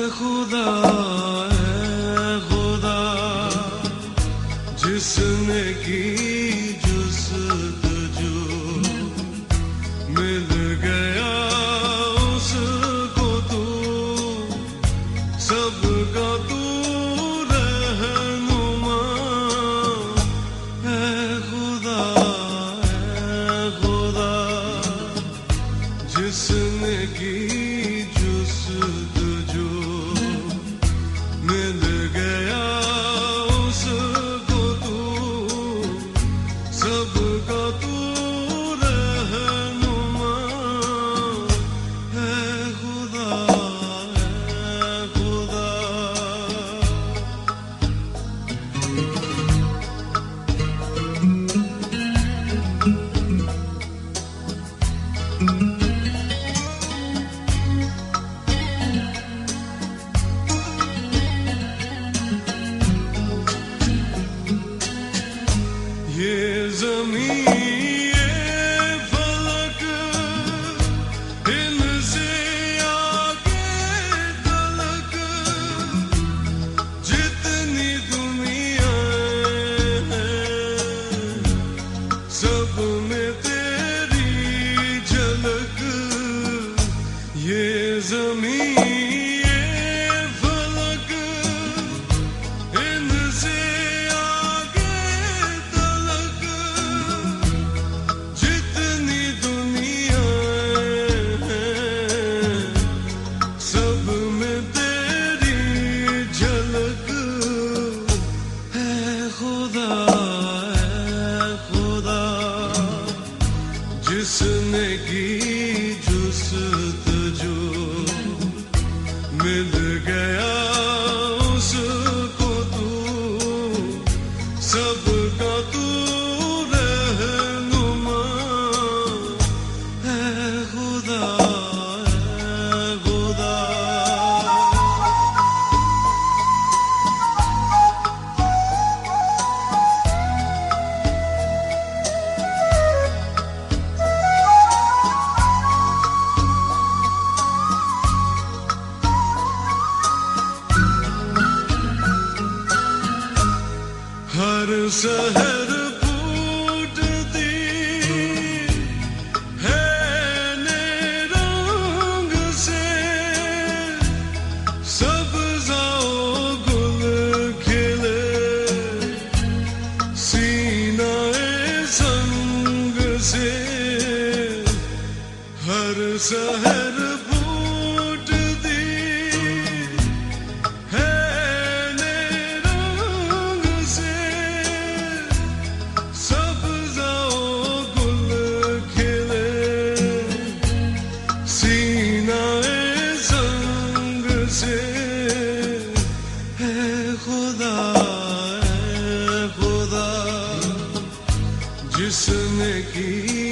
खुदा खुदा जिसने की जुस्तजू मिल गया उसको तू सबका तू रहनुमा है खुदा जिसने की जुस्तजू मिल गया उसको तू सबका तू रहनुमा है खुदा ये ज़मीन ये फलक इनसे आगे तलक जितनी दुनियाएं हैं सब में तेरी झलक ये ज़मीन ये फलक इनसे जिसने की जुस्तजू मिल गया उसको तू सबका तू रहनुमा है खुदा हर शहर फूटती है नए रंग से सब्ज़ाओ गुल खिले सीनाए संग से हर शहर जिसने की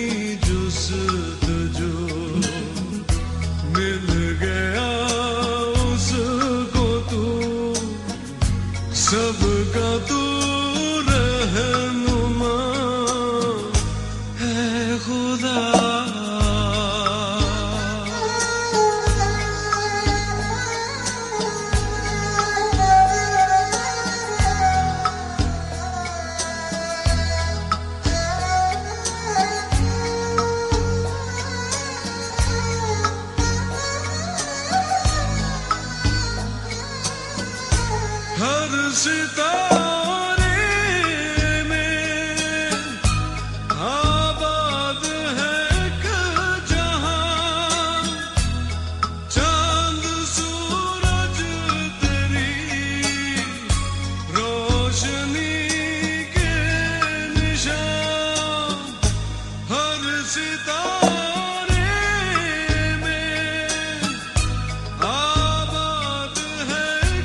जुस्तजू मिल गया उसको तू सबका तू रहनुमा है खुदा हर सितारे में आबाद है एक जहां चांद सूरज तेरी रोशनी के निशान हर सितारे में आबाद है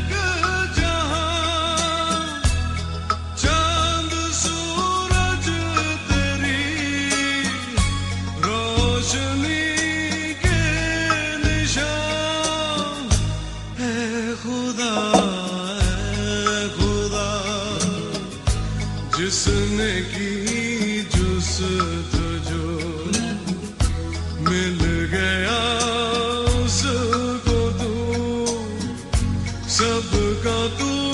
जिसने की जुस्तजू मिल गया उसको तू सबका तू